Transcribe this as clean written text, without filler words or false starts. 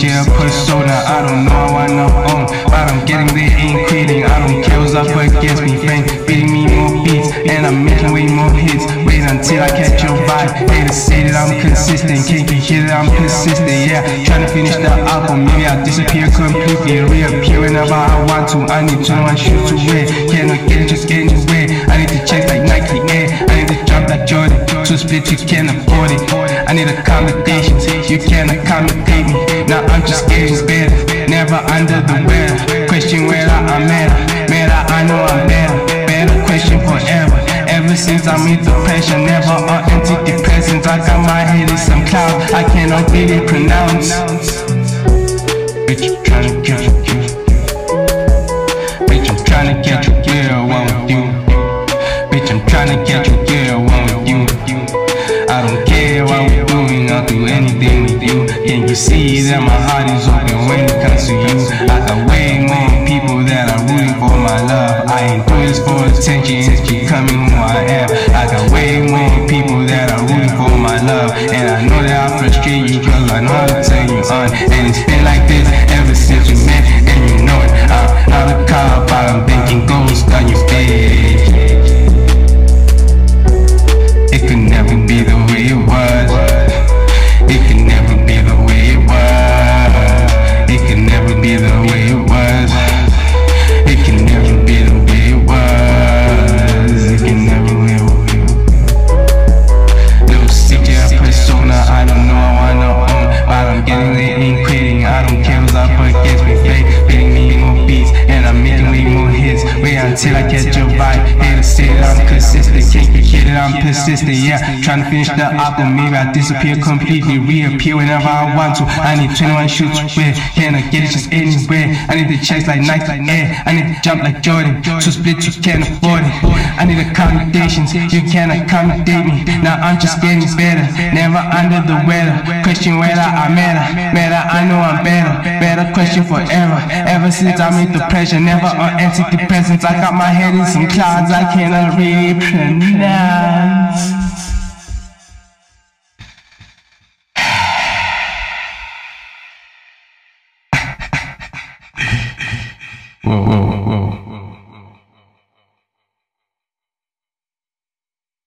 secure persona. I don't know how I know own, but I'm getting there, ain't quitting. I don't care what's up against me, fame beating me more beats, and I'm making way more hits. Wait until I catch your vibe. Haters say that I'm consistent, can't you hear that I'm consistent? Yeah, trying to finish the album, maybe I'll disappear completely, reappear whenever I want to. I need to know what shoes to wear, cannot get it just anywhere. I need to check like Nike Air, I need to jump like Jordan. To split, you can't afford it. I need accommodations, you can't accommodate me. Now I'm just getting better, never under the weather. Question whether I'm better, I know I'm better. Better question forever. Ever since I made the pressure, never on antidepressants. I got my head in some clouds, I cannot really pronounce. Bitch, I'm tryna get you. Bitch, I'm tryna get you, yeah, I want you. Bitch, I'm tryna get you, yeah, I want you. I don't care what we're doing, I'll do anything with you. Can you see that my heart is open when it comes to you? I got way more people that are rooting for my love. I ain't doing this for attention, it's becoming who I am. I got way more people that are rooting for my love, and I know that I frustrate you, cause I know how to turn you on. And it's been like this ever since we met, and you know it. I'm out of car, but I'm thinking ghosts on your face. It could never be the way it was. It could never be the way it was. It could never be the way it was. It could never be the way it was. It could never be the way it was. No secret persona, I don't know how I know own, but I'm getting there, ain't quitting. I don't care what's up against me, fake beating me more beats, and I'm making way more hits. Wait until I catch your vibe. Haters say that I'm consistent, can't you hear that I'm persistent? Yeah, trying to finish the album, maybe I disappear completely, reappear whenever I want to. I need 21 shoes to wear, can I get it just anywhere? I need the checks like Nike Air, I need to jump like Jordan. To split, you can't afford it. I need accommodations, you can't accommodate me. Now I'm just getting better, never under the weather. Question whether I'm better, I know I'm better. Better question forever. Ever since I made the pressure, never on antidepressants. I got my head in some clouds, I cannot really pronounce. Whoa, whoa, whoa.